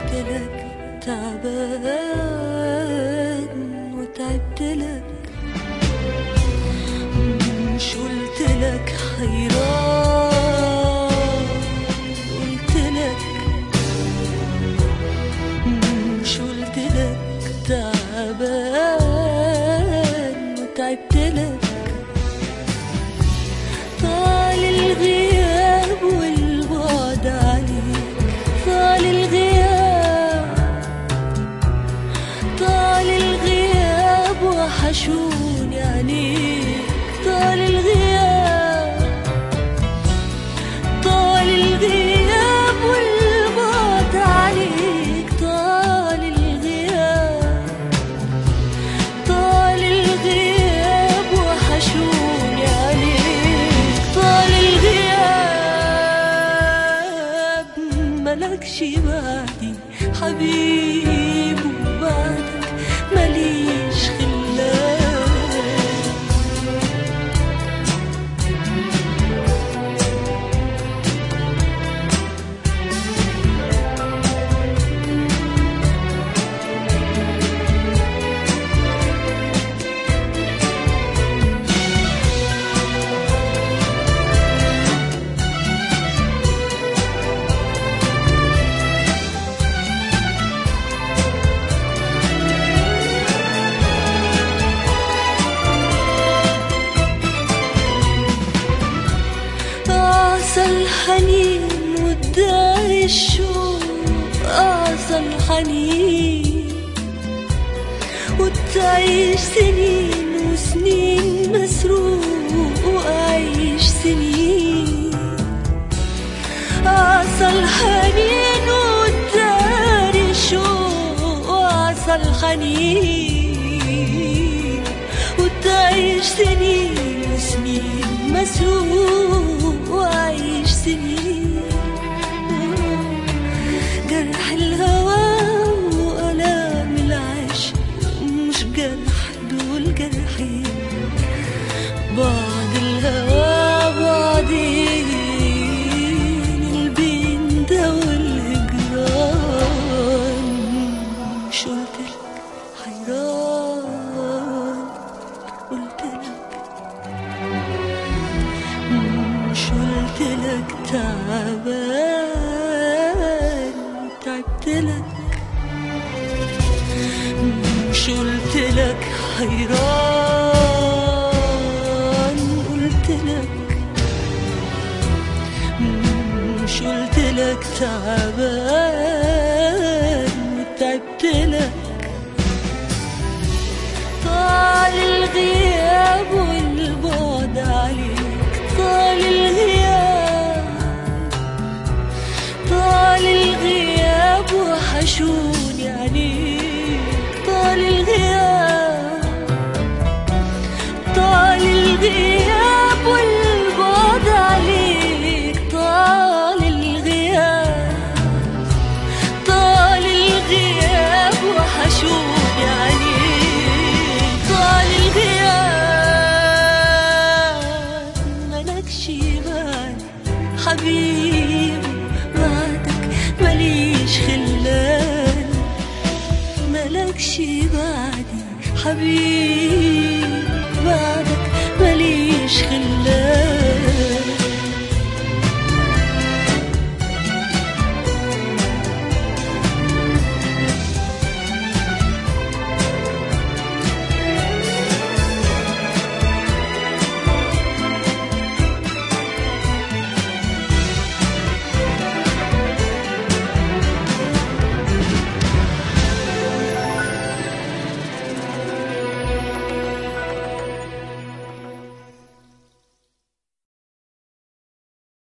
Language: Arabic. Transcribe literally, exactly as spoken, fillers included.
قلتلك تعبان وتعبتلك، مش قلتلك حيران، قلتلك مش قلتلك تعبان وتعبتلك. طال الغياب والبعد عليك، طال الغياب، طال الغياب وحشوني عليك، طال الغياب، طال الغياب والبعد عليك، طال الغياب، طال الغياب وحشوني عليك، طال الغياب. ملكش بعدي حبيب وبعدك ماليش خلاف. الحنين وداعي الشوق، أعصى الحنين وتعيش سنين وسنين مسروق وأعيش سنين. أعصى الحنين وداعي الشوق، أعصى الحنين وتعيش سنين وسنين مسروق وأعيش سنين. جرح الهوى وألام العشق مش جرح، دول جرحين. بعد الهوى بعدين، البين ده والهجران. مش قلتلك حيران، قلتلك مش قلتلك تعبان تعبتلك، مش قلتلك حيران، قلتلك مش قلتلك تعبان وتعبتلك. طال الغياب والبعد عليك، طال الغياب، طال الغياب وحشوني عليك، طال الغياب، طال الغياب والبعد عليك، طال الغياب، طال الغياب وحشوني عليك، طال الغياب. ملكش بعدي حبيب بعدك ماليش خلان، ملكش بعدي حبيب